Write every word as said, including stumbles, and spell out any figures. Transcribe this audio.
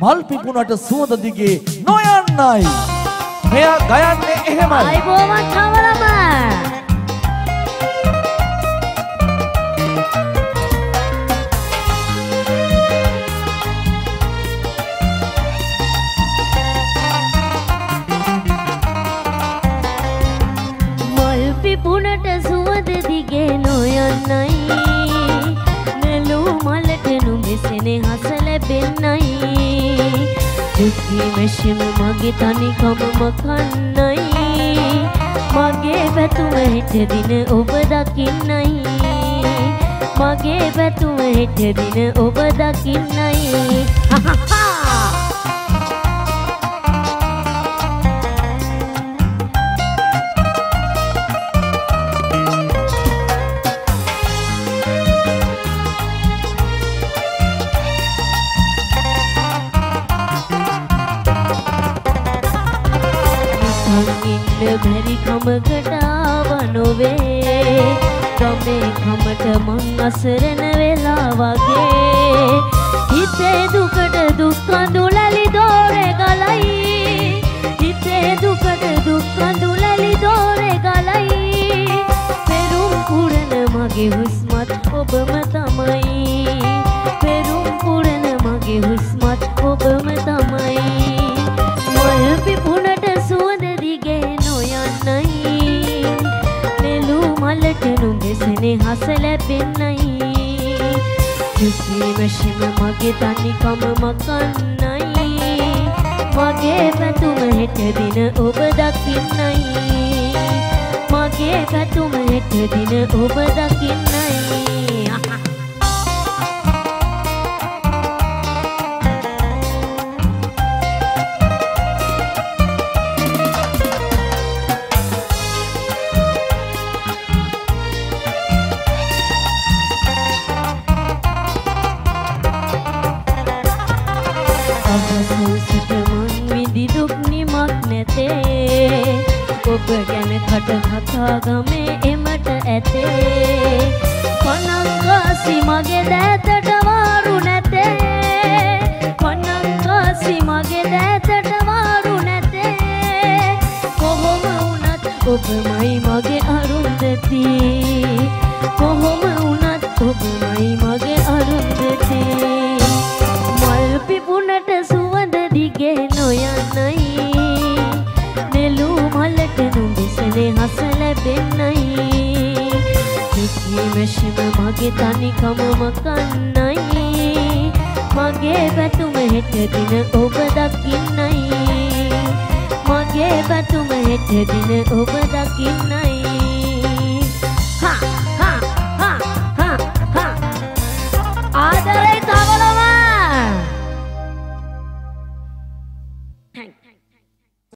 මල් පිපුණට සුවඳ දිගේ නොයන්නයි. මෙයා ගයන්නේ එහෙමයි. ආයිබෝවන් කවලම. මල් පිපුණට සුවඳ දිගේ නොයන්නයි. මලට නුඹෙසනේ හස ලැබෙන්නයි. දුක්ඛී මෙෂම මගේ තනිකම මකන්නයි. මගේ පැතුම හෙට දින ඔබ දකින්නයි. මගේ පැතුම හෙට දින ඔබ දකින්නයි. බැරි කමකට ආව නොවේ. ගමේ කමට මං අසරණ වෙලා වගේ. හිතේ දුකට දුක් කඳුලලි දෝරේ ගලයි. හිතේ දුකට දුක් කඳුලලි දෝරේ ගලයි. පෙරුම් පුරන මගේ හුස්මත් ඔබම තමයි. පෙරුම් පුරන මගේ හුස්මත් ඔබම තමයි. මල් පිපුණට සුවඳ දිගේ මලට නුඹෙසනේ හස ලැබෙන්නයි. දුක්ඛී මෙෂම මගේ තනිකම මකන්නයි. මගේ පැතුම හෙට දින ඔබ දකින්නයි. මගේ පැතුම හෙට දින ඔබ දකින්නයි. සිත මං විඳි දුක් නිමක් නැතේ. ඔබ ගැන කට කතා ගමේ එමට ඇතේ. පනංකාසි මගේ දෑතට වාරු නැතේ. පනංකාසි මගේ දෑතට වාරු නැතේ. කොහොම වුණත් ඔබමයි මගේ අරුන්දති. කොහොම වුණත් ඔබමයි මගේ අරුන්දති. මල් පිපුණට සුවඳ දිගේ නොයන්නයි. නෙළු මලට නුඹෙසනේ හස ලැබෙන්නයි. දුක්ඛී මෙෂම මගේ තනිකම මකන්නයි. මගේ පැතුම හෙට දින ඔබ දකින්නයි. මගේ පැතුම හෙට දින ඔබ දකින්නයි.